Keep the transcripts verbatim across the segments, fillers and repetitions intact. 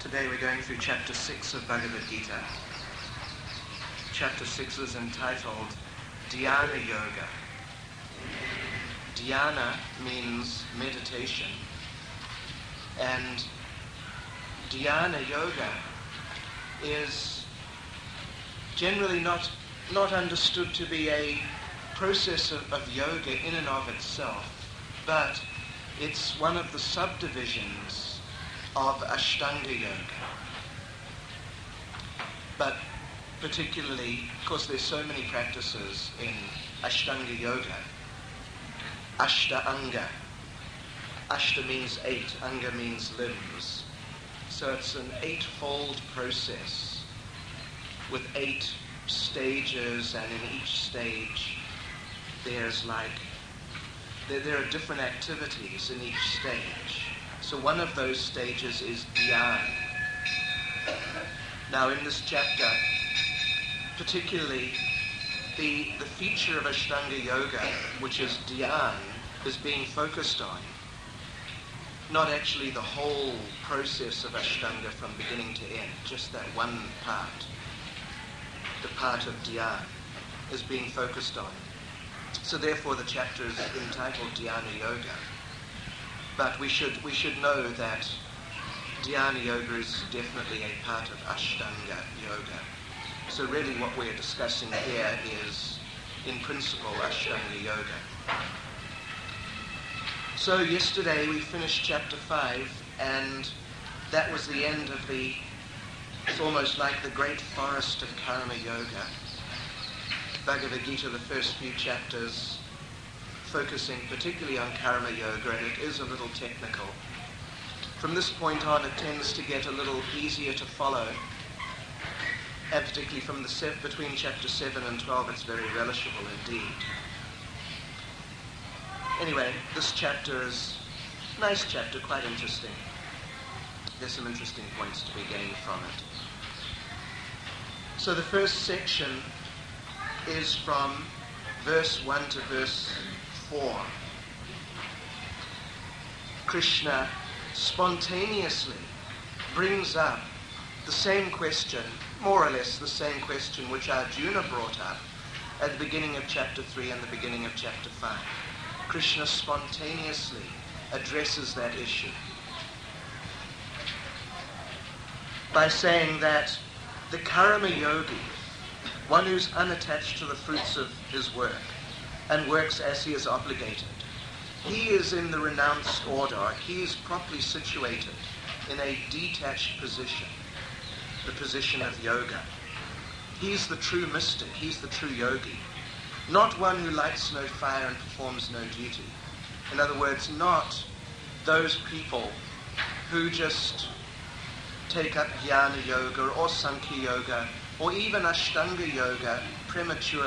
Today we're going through chapter six of Bhagavad Gita. Chapter six is entitled Dhyana Yoga. Dhyana means meditation, and Dhyana Yoga is generally not, not understood to be a process of, of yoga in and of itself, but it's one of the subdivisions of Ashtanga Yoga. But particularly, of course, there's so many practices in Ashtanga Yoga. Ashta Anga. Ashta means eight, Anga means limbs. So it's an eightfold process with eight stages, and in each stage there's like, there, there are different activities in each stage. So one of those stages is Dhyan. Now in this chapter, particularly the, the feature of Ashtanga Yoga, which is Dhyan, is being focused on. Not actually the whole process of Ashtanga from beginning to end, just that one part. The part of Dhyan is being focused on. So therefore the chapter is entitled Dhyana Yoga. But we should we should know that Dhyana Yoga is definitely a part of Ashtanga Yoga. So really what we're discussing here is, in principle, Ashtanga Yoga. So yesterday we finished chapter five, and that was the end of the, it's almost like the great forest of Karma Yoga. Bhagavad Gita, the first few chapters, focusing particularly on Karma Yoga, and it is a little technical. From this point on, it tends to get a little easier to follow, and particularly from the se- between chapter seven and twelve, it's very relishable indeed. Anyway, this chapter is a nice chapter, quite interesting. There's some interesting points to be gained from it. So the first section is from verse one to verse four. Krishna spontaneously brings up the same question, more or less the same question which Arjuna brought up at the beginning of chapter three and the beginning of chapter five. Krishna spontaneously addresses that issue by saying that the karma yogi, one who's unattached to the fruits of his work and works as he is obligated, he is in the renounced order. He is properly situated in a detached position, the position of yoga. He's the true mystic. He's the true yogi. Not one who lights no fire and performs no duty. In other words, not those people who just take up Jnana Yoga or Sankhya Yoga or even Ashtanga Yoga prematurely.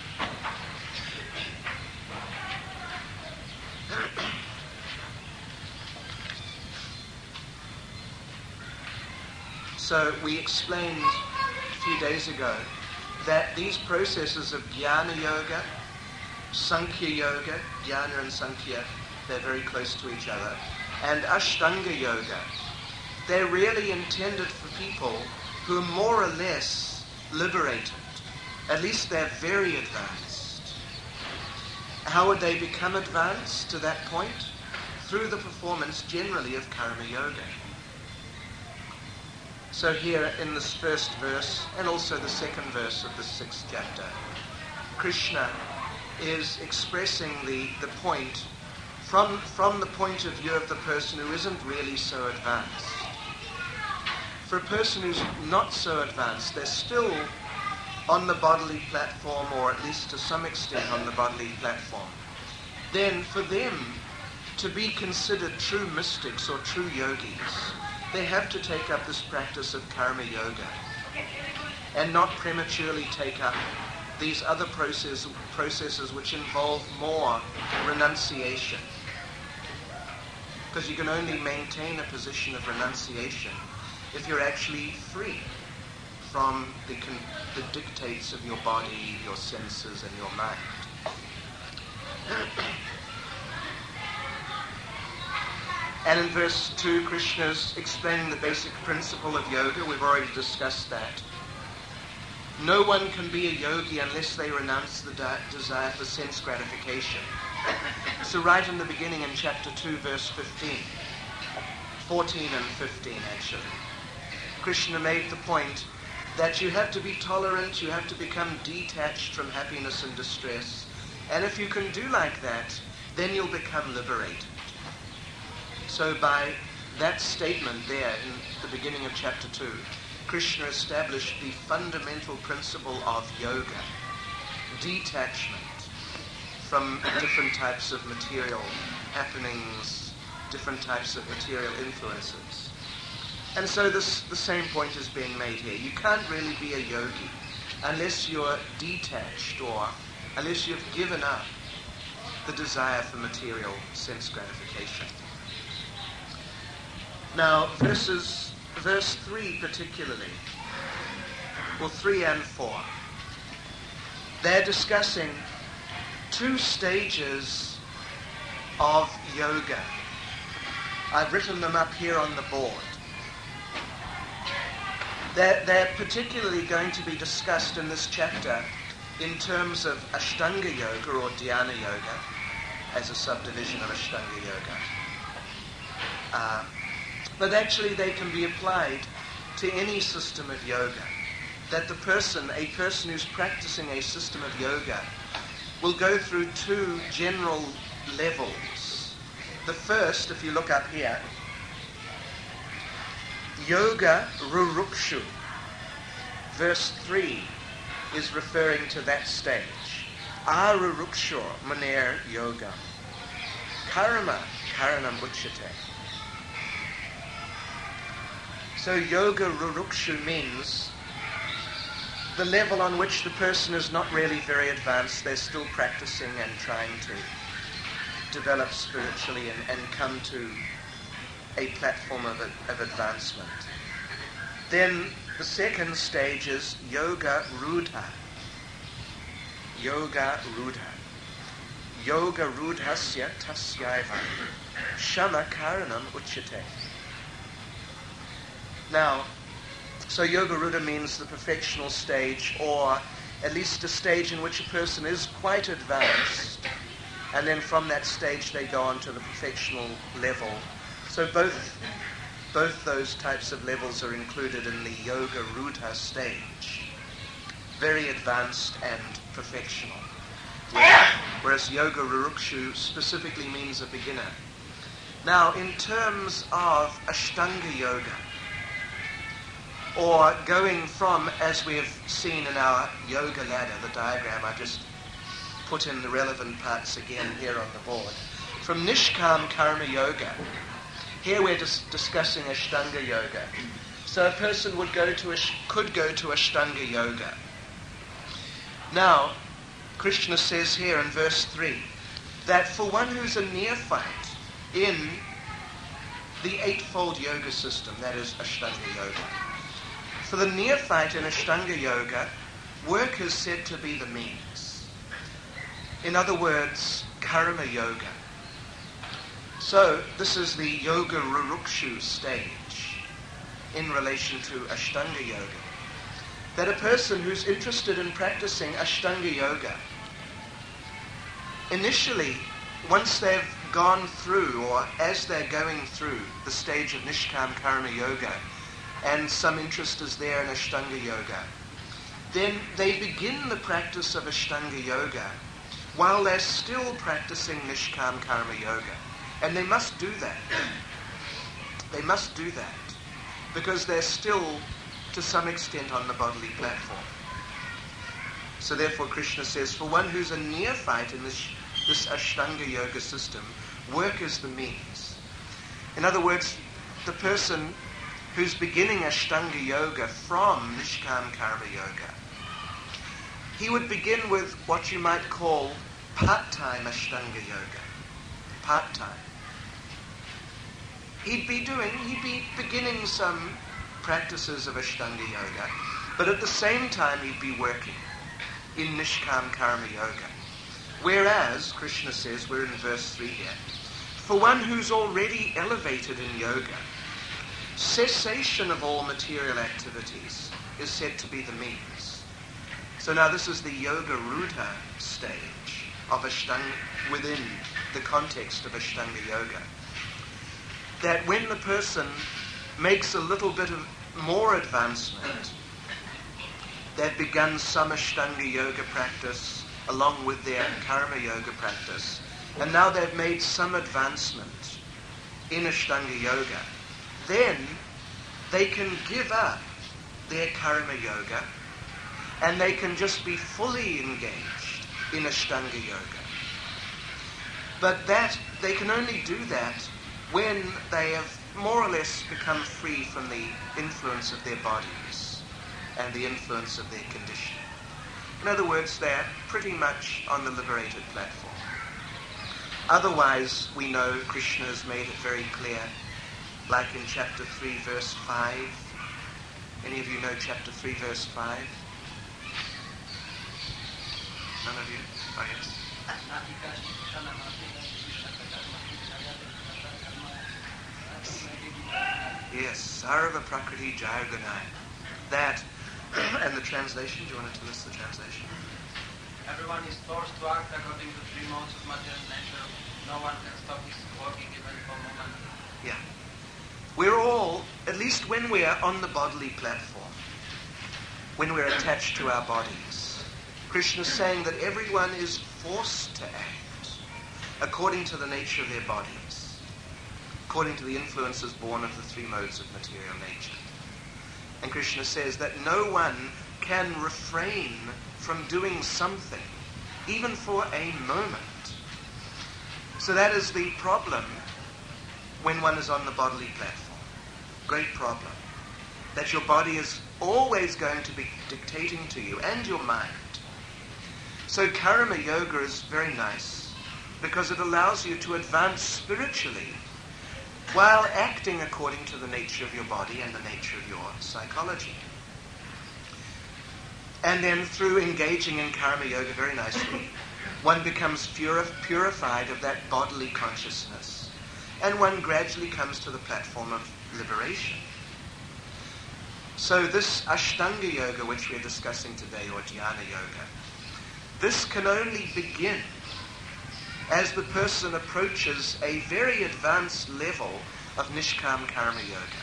So we explained a few days ago that these processes of Jnana Yoga, Sankhya Yoga, Jnana and Sankhya, they're very close to each other, and Ashtanga Yoga, they're really intended for people who are more or less liberated. At least they're very advanced. How would they become advanced to that point? Through the performance generally of Karma Yoga. So here in this first verse, and also the second verse of the sixth chapter, Krishna is expressing the, the point from, from the point of view of the person who isn't really so advanced. For a person who's not so advanced, they're still on the bodily platform, or at least to some extent on the bodily platform. Then for them to be considered true mystics or true yogis, they have to take up this practice of Karma Yoga and not prematurely take up these other process, processes which involve more renunciation. Because you can only maintain a position of renunciation if you're actually free from the, con- the dictates of your body, your senses, and your mind. And in verse two, Krishna's explaining the basic principle of yoga. We've already discussed that. No one can be a yogi unless they renounce the de- desire for sense gratification. So right in the beginning in chapter two, verse fifteen, fourteen and fifteen actually, Krishna made the point that you have to be tolerant, you have to become detached from happiness and distress. And if you can do like that, then you'll become liberated. So by that statement there in the beginning of chapter two, Krishna established the fundamental principle of yoga, detachment from different types of material happenings, different types of material influences. And so this, the same point is being made here. You can't really be a yogi unless you're detached or unless you've given up the desire for material sense gratification. Now, verses, verse three particularly, or three and four, they're discussing two stages of yoga. I've written them up here on the board. They're, they're particularly going to be discussed in this chapter in terms of Ashtanga Yoga or Dhyana Yoga as a subdivision of Ashtanga Yoga. Uh, but actually they can be applied to any system of yoga. That the person, a person who's practicing a system of yoga will go through two general levels. The first, if you look up here, Yoga Rurukshu, verse three, is referring to that stage. Arurukshu Maner Yoga. Karma Karanam Uchate. So Yoga Rurukshu means the level on which the person is not really very advanced. They're still practicing and trying to develop spiritually and, and come to a platform of, of advancement. Then the second stage is Yoga Rudha. Yoga Rudha. Yoga Rudhasya Tasyaiva. Shama Karanam Uchate. Now, so Yoga Rudha means the perfectional stage, or at least a stage in which a person is quite advanced, and then from that stage they go on to the perfectional level. So both both those types of levels are included in the Yoga Rudha stage. Very advanced and perfectional. Whereas Yoga Rurukshu specifically means a beginner. Now, in terms of Ashtanga Yoga, or going from, as we have seen in our yoga ladder, the diagram, I just put in the relevant parts again here on the board. From Nishkam Karma Yoga, here we're dis- discussing Ashtanga Yoga. So a person would go to a, could go to Ashtanga Yoga. Now, Krishna says here in verse three, that for one who's a neophyte in the eightfold yoga system, that is Ashtanga Yoga, for the neophyte in Ashtanga Yoga, work is said to be the means. In other words, Karma Yoga. So, this is the Yoga Rurukshu stage in relation to Ashtanga Yoga. That a person who's interested in practicing Ashtanga Yoga, initially, once they've gone through, or as they're going through the stage of Nishkam Karma Yoga, and some interest is there in Ashtanga Yoga, then they begin the practice of Ashtanga Yoga while they're still practicing Nishkam Karma Yoga. And they must do that. They must do that because they're still, to some extent, on the bodily platform. So therefore Krishna says, for one who's a neophyte in this, this Ashtanga Yoga system, work is the means. In other words, the person who's beginning Ashtanga Yoga from Nishkam Karma Yoga, he would begin with what you might call part-time Ashtanga Yoga. Part-time. He'd be doing, he'd be beginning some practices of Ashtanga Yoga, but at the same time he'd be working in Nishkam Karma Yoga. Whereas, Krishna says, we're in verse three here, for one who's already elevated in yoga, cessation of all material activities is said to be the means. So now this is the Yoga Rudha stage of Ashtanga within the context of Ashtanga Yoga. That when the person makes a little bit of more advancement, they've begun some Ashtanga Yoga practice along with their Karma Yoga practice, and now they've made some advancement in Ashtanga Yoga, then they can give up their Karma Yoga and they can just be fully engaged in Ashtanga Yoga. But that they can only do that when they have more or less become free from the influence of their bodies and the influence of their conditioning. In other words, they're pretty much on the liberated platform. Otherwise, we know Krishna has made it very clear, like in chapter three, verse five. Any of you know chapter three, verse five? None of you? Oh, yes. Yes, Sarva Prakriti Jayagunaya. That, and the translation, do you want to tell us the translation? Everyone is forced to act according to three modes of material nature. No one can stop his working even for a moment. Yeah. We're all, at least when we are on the bodily platform, when we're attached to our bodies, Krishna is saying that everyone is forced to act according to the nature of their bodies, according to the influences born of the three modes of material nature. And Krishna says that no one can refrain from doing something, even for a moment. So that is the problem when one is on the bodily platform. Great problem. That your body is always going to be dictating to you, and your mind. So Karma Yoga is very nice because it allows you to advance spiritually while acting according to the nature of your body and the nature of your psychology. And then through engaging in Karma Yoga very nicely, one becomes puri- purified of that bodily consciousness, and one gradually comes to the platform of liberation. So this Ashtanga Yoga, which we're discussing today, or Jnana Yoga, this can only begin as the person approaches a very advanced level of Nishkam Karma Yoga.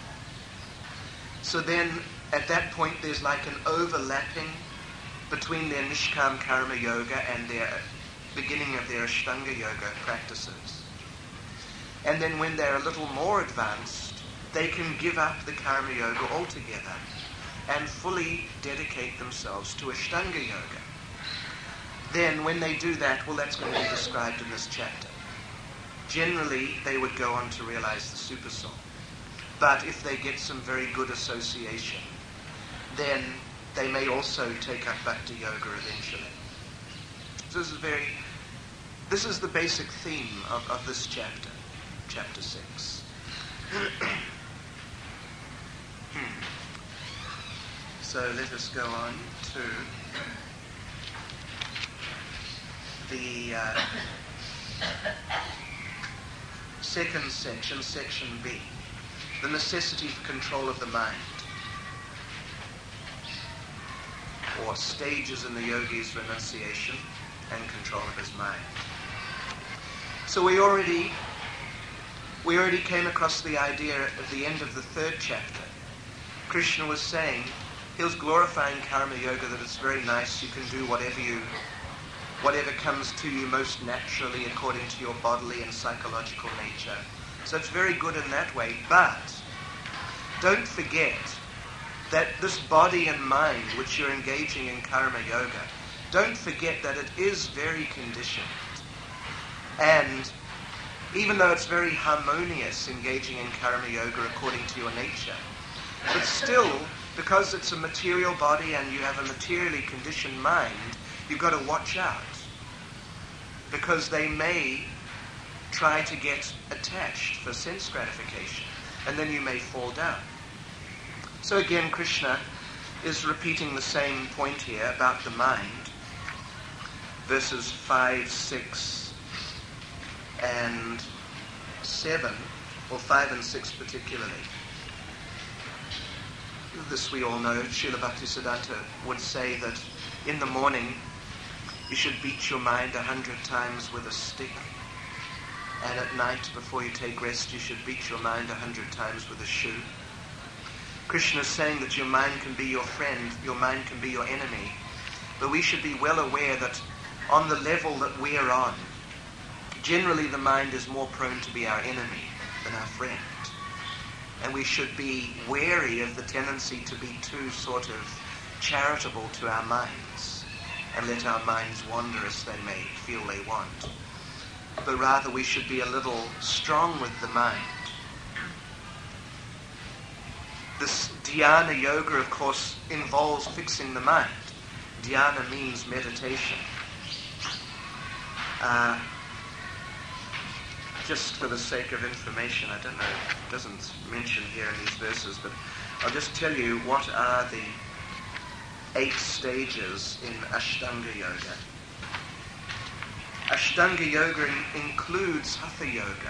So then, at that point, there's like an overlapping between their Nishkam Karma Yoga and their beginning of their Ashtanga Yoga practices. And then when they're a little more advanced, they can give up the Karma Yoga altogether and fully dedicate themselves to Ashtanga Yoga. Then when they do that, well, that's going to be described in this chapter. Generally, they would go on to realize the Super Soul. But if they get some very good association, then they may also take up Bhakti Yoga eventually. So this is very, this is the basic theme of, of this chapter, chapter six. So let us go on to the uh, second section, section B, the necessity for control of the mind, or stages in the yogi's renunciation and control of his mind. So we already we already came across the idea at the end of the third chapter. Krishna was saying, he was glorifying Karma Yoga, that it's very nice, you can do whatever you whatever comes to you most naturally according to your bodily and psychological nature. So it's very good in that way, but don't forget that this body and mind which you're engaging in Karma Yoga, don't forget that it is very conditioned. And even though it's very harmonious engaging in Karma Yoga according to your nature, but still, because it's a material body and you have a materially conditioned mind, you've got to watch out, because they may try to get attached for sense gratification, and then you may fall down. So again, Krishna is repeating the same point here about the mind, verses five, six, and seven, or five and six particularly. This we all know. Srila Bhaktisiddhanta would say that in the morning you should beat your mind a hundred times with a stick, and at night before you take rest you should beat your mind a hundred times with a shoe. Krishna is saying that your mind can be your friend, your mind can be your enemy, but we should be well aware that on the level that we're on, generally the mind is more prone to be our enemy than our friend. And we should be wary of the tendency to be too sort of charitable to our minds and let our minds wander as they may feel they want. But rather we should be a little strong with the mind. This dhyana yoga, of course, involves fixing the mind. Dhyana means meditation. Uh, just for the sake of information, I don't know, it doesn't mention here in these verses, but I'll just tell you what are the eight stages in Ashtanga Yoga. Ashtanga Yoga in, includes Hatha Yoga.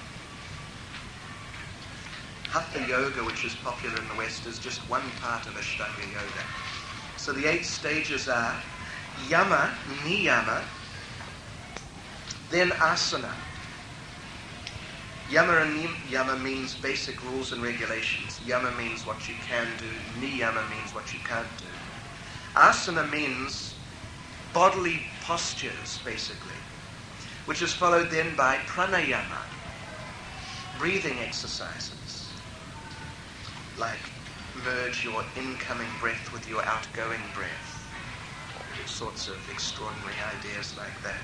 Hatha Yoga, which is popular in the West, is just one part of Ashtanga Yoga. So the eight stages are Yama, Niyama, then Asana. Yama and Niyama means basic rules and regulations. Yama means what you can do. Niyama means what you can't do. Asana means bodily postures, basically, which is followed then by pranayama, breathing exercises, like merge your incoming breath with your outgoing breath, all sorts of extraordinary ideas like that.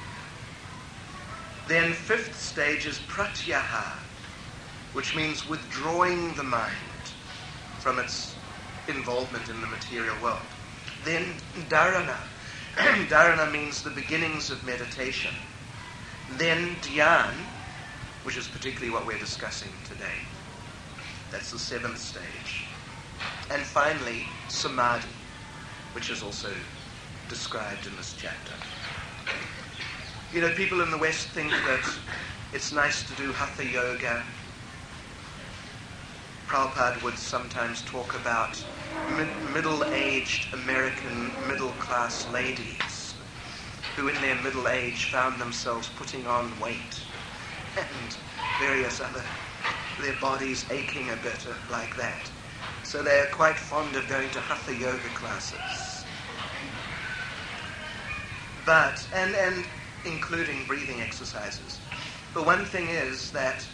Then fifth stage is pratyaha, which means withdrawing the mind from its involvement in the material world. Then dharana. Dharana means the beginnings of meditation. Then dhyan, which is particularly what we're discussing today. That's the seventh stage. And finally, samadhi, which is also described in this chapter. You know, people in the West think that it's nice to do Hatha Yoga. Prabhupada would sometimes talk about mid- middle-aged American middle-class ladies who in their middle age found themselves putting on weight and various other, their bodies aching a bit like that. So they're quite fond of going to Hatha Yoga classes. But, and, and including breathing exercises. But one thing is that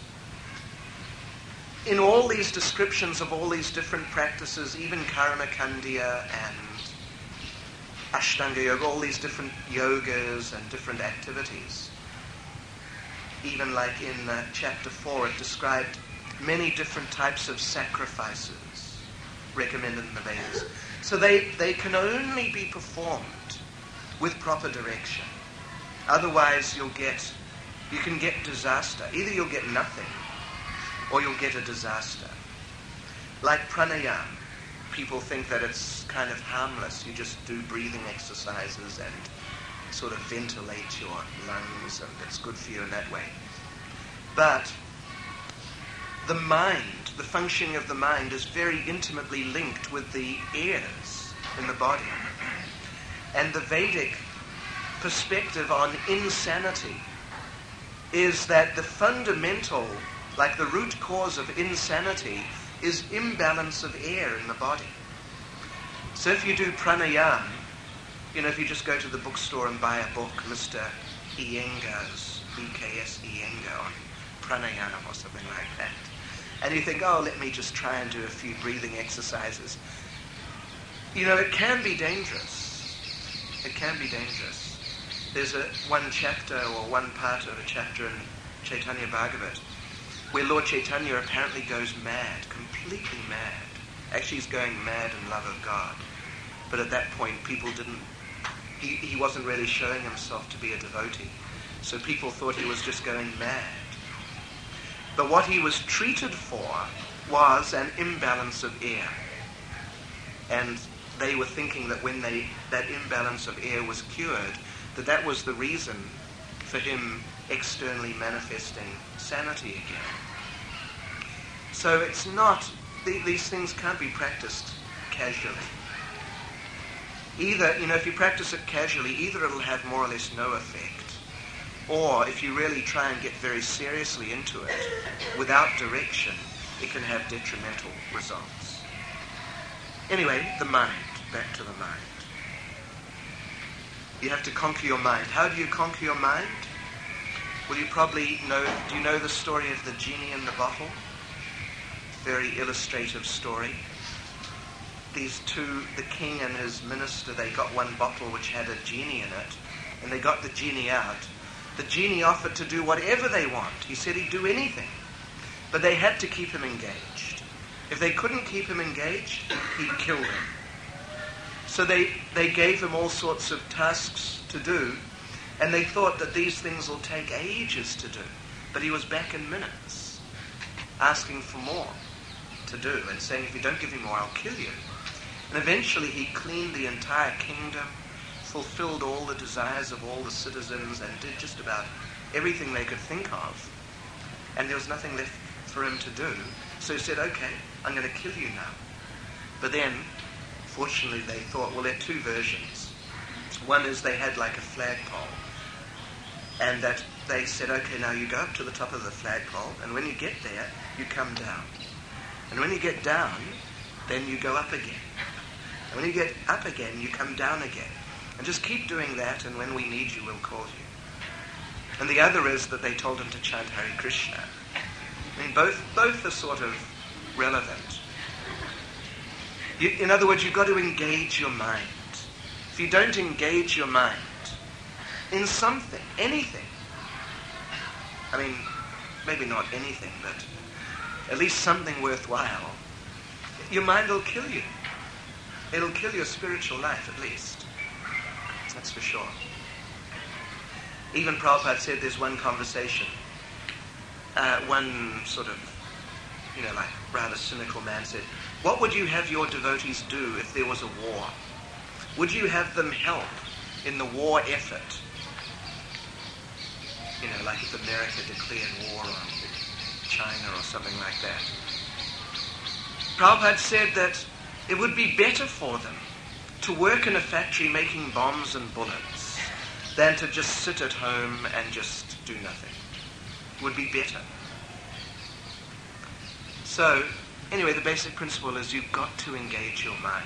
in all these descriptions of all these different practices, even Karma Kandya and Ashtanga Yoga, all these different yogas and different activities, even like in uh, chapter four, it described many different types of sacrifices recommended in the Vedas. So they, they can only be performed with proper direction. Otherwise you'll get, you can get disaster. Either you'll get nothing or you'll get a disaster. Like pranayama, people think that it's kind of harmless. You just do breathing exercises and sort of ventilate your lungs, and it's good for you in that way. But the mind, the functioning of the mind is very intimately linked with the airs in the body. And the Vedic perspective on insanity is that the fundamental, like the root cause of insanity, is imbalance of air in the body. So if you do pranayama, you know, if you just go to the bookstore and buy a book, Mister Iyengar's, E K S Iyengar, on pranayama or something like that, and you think, oh, let me just try and do a few breathing exercises, you know, it can be dangerous. It can be dangerous. There's a one chapter or one part of a chapter in Chaitanya Bhagavat where Lord Chaitanya apparently goes mad, completely mad. Actually, he's going mad in love of God. But at that point, people didn't, he, he wasn't really showing himself to be a devotee. So people thought he was just going mad. But what he was treated for was an imbalance of air. And they were thinking that when they that imbalance of air was cured, that that was the reason for him externally manifesting sanity again. So it's not, th- these things can't be practiced casually. Either, you know, if you practice it casually, either it'll have more or less no effect, or if you really try and get very seriously into it, without direction, it can have detrimental results. Anyway, the mind. Back to the mind. You have to conquer your mind. How do you conquer your mind? Well, you probably know, do you know the story of the genie in the bottle? Very illustrative story. These two, the king and his minister, they got one bottle which had a genie in it, and they got the genie out. The genie offered to do whatever they want. He said he'd do anything. But they had to keep him engaged. If they couldn't keep him engaged, he'd kill them. So they, they gave him all sorts of tasks to do, and they thought that these things will take ages to do. But he was back in minutes, asking for more to do, and saying, if you don't give me more, I'll kill you. And eventually he cleaned the entire kingdom, fulfilled all the desires of all the citizens, and did just about everything they could think of. And there was nothing left for him to do. So he said, okay, I'm going to kill you now. But then, fortunately, they thought, well, there are two versions. One is they had like a flagpole, and that they said, okay, now you go up to the top of the flagpole, and when you get there, you come down. And when you get down, then you go up again. And when you get up again, you come down again. And just keep doing that, and when we need you, we'll call you. And the other is that they told him to chant Hare Krishna. I mean, both, both are sort of relevant. You, in other words, you've got to engage your mind. If you don't engage your mind in something, anything, I mean, maybe not anything, but at least something worthwhile, your mind will kill you. It'll kill your spiritual life, at least. That's for sure. Even Prabhupada said there's one conversation, uh, one sort of, you know, like rather cynical man said, what would you have your devotees do if there was a war? Would you have them help in the war effort? You know, like if America declared war on China or something like that. Prabhupada said that it would be better for them to work in a factory making bombs and bullets than to just sit at home and just do nothing. It would be better. So, anyway, the basic principle is you've got to engage your mind.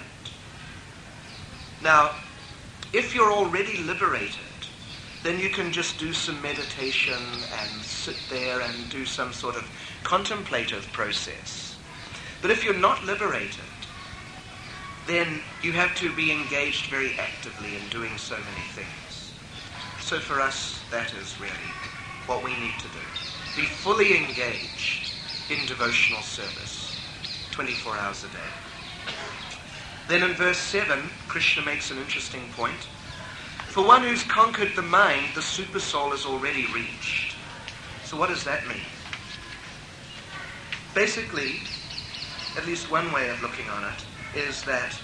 Now, if you're already liberated, then you can just do some meditation and sit there and do some sort of contemplative process. But if you're not liberated, then you have to be engaged very actively in doing so many things. So for us, that is really what we need to do. Be fully engaged in devotional service, twenty-four hours a day. Then in verse seven, Krishna makes an interesting point. For one who's conquered the mind, the super soul is already reached. So what does that mean? Basically, at least one way of looking on it is that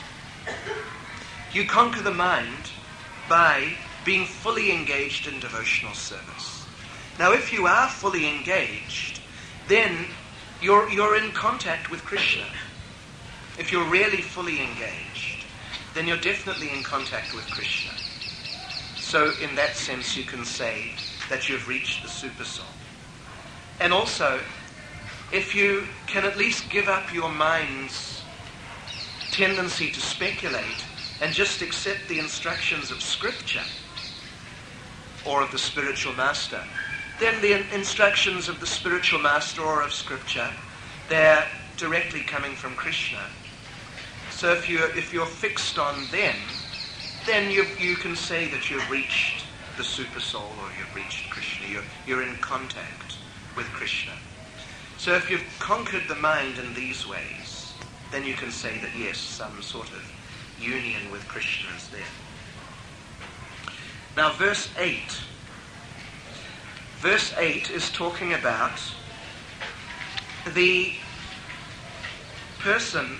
you conquer the mind by being fully engaged in devotional service. Now, if you are fully engaged, then you're, you're in contact with Krishna. If you're really fully engaged, then you're definitely in contact with Krishna. So in that sense, you can say that you've reached the super soul. And also, if you can at least give up your mind's tendency to speculate and just accept the instructions of Scripture or of the spiritual master, then the instructions of the spiritual master or of Scripture, they're directly coming from Krishna. So if you're, if you're fixed on them, then you, you can say that you've reached the super soul or you've reached Krishna. You're, you're in contact with Krishna. So if you've conquered the mind in these ways, then you can say that yes, some sort of union with Krishna is there. Now verse eight. Verse eight is talking about the person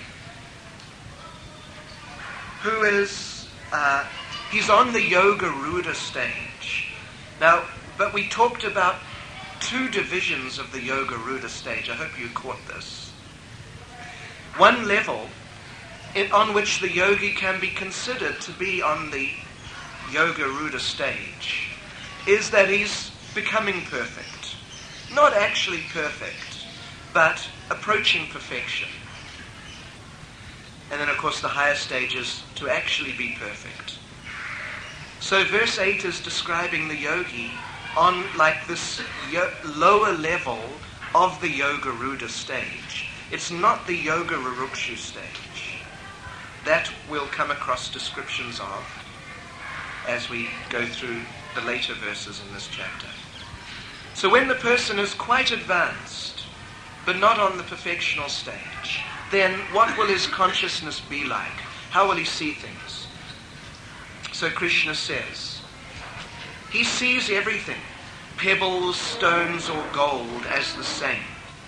who is, uh, he's on the Yoga Ruda stage. Now, but we talked about two divisions of the Yoga Rudra stage. I hope you caught this. One level in, on which the yogi can be considered to be on the Yoga Rudra stage is that he's becoming perfect. Not actually perfect, but approaching perfection. And then, of course, the higher stage is to actually be perfect. So verse eight is describing the yogi on like this yo- lower level of the Yoga Rudra stage. It's not the Yoga Rurukshu stage. That we'll come across descriptions of as we go through the later verses in this chapter. So when the person is quite advanced, but not on the perfectional stage, then what will his consciousness be like? How will he see things? So Krishna says, he sees everything, pebbles, stones, or gold, as the same.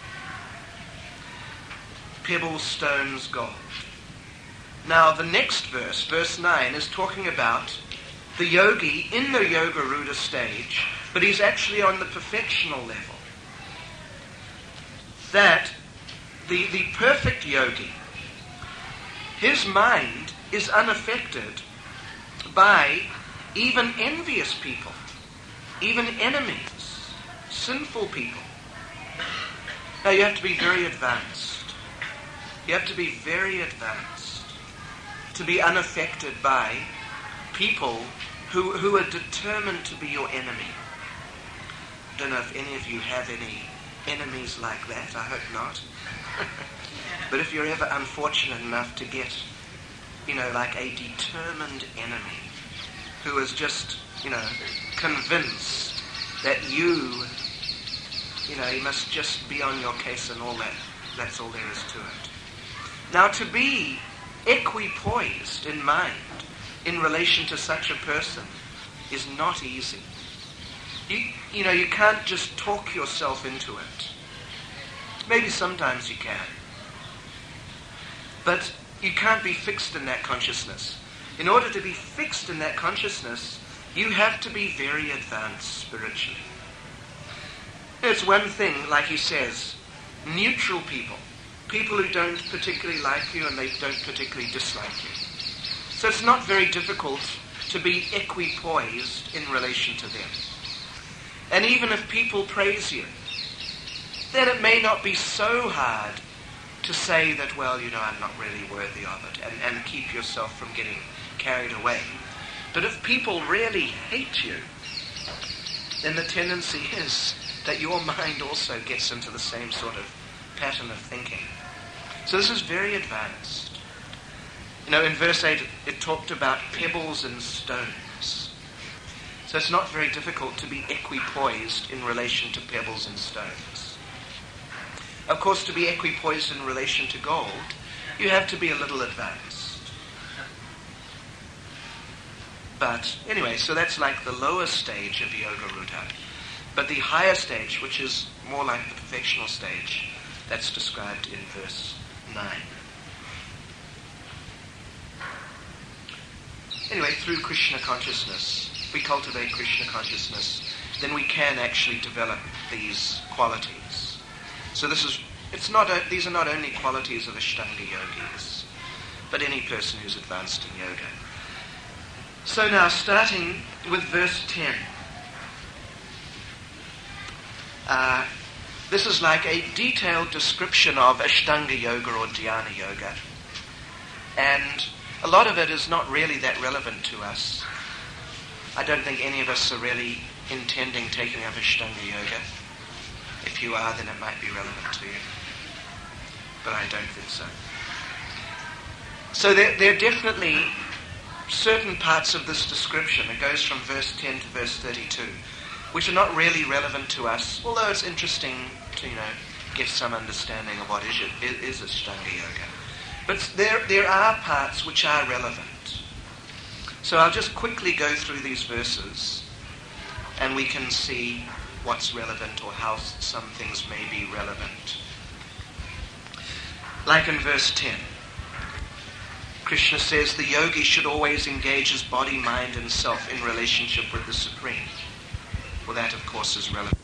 Pebbles, stones, gold. Now the next verse, verse nine, is talking about the yogi in the Yoga Rudra stage, but he's actually on the perfectional level. That the, the perfect yogi, his mind is unaffected by even envious people, even enemies, sinful people. Now you have to be very advanced. You have to be very advanced to be unaffected by people who, who are determined to be your enemy. I don't know if any of you have any enemies like that. I hope not. But if you're ever unfortunate enough to get, you know, like a determined enemy who is just, you know, convinced that you, you know, you must just be on your case and all that. That's all there is to it. Now, to be equipoised in mind in relation to such a person is not easy. You, you know, you can't just talk yourself into it. Maybe sometimes you can. But you can't be fixed in that consciousness. In order to be fixed in that consciousness, you have to be very advanced spiritually. It's one thing, like he says, neutral people. People who don't particularly like you and they don't particularly dislike you. So it's not very difficult to be equipoised in relation to them. And even if people praise you, then it may not be so hard to say that, well, you know, I'm not really worthy of it, and, and keep yourself from getting carried away. But if people really hate you, then the tendency is that your mind also gets into the same sort of pattern of thinking. So this is very advanced. You know, in verse eight, it talked about pebbles and stones. So it's not very difficult to be equipoised in relation to pebbles and stones. Of course, to be equipoised in relation to gold, you have to be a little advanced. But anyway, so that's like the lower stage of Yoga Rudra. But the higher stage, which is more like the perfectional stage, that's described in verse nine. Anyway, through Krishna consciousness, we cultivate Krishna consciousness, then we can actually develop these qualities. So this is, it's not, a, these are not only qualities of Ashtanga yogis, but any person who's advanced in yoga. So now, starting with verse ten. Uh, this is like a detailed description of Ashtanga yoga or Dhyana yoga. And a lot of it is not really that relevant to us. I don't think any of us are really intending taking up Ashtanga yoga. If you are, then it might be relevant to you. But I don't think so. So there, there are definitely certain parts of this description, it goes from verse ten to verse thirty-two, which are not really relevant to us, although it's interesting to, you know, get some understanding of what is, it, is Ashtanga yoga. But there, there are parts which are relevant. So I'll just quickly go through these verses and we can see what's relevant or how some things may be relevant. Like in verse ten, Krishna says the yogi should always engage his body, mind and self in relationship with the Supreme. Well, that, of course, is relevant.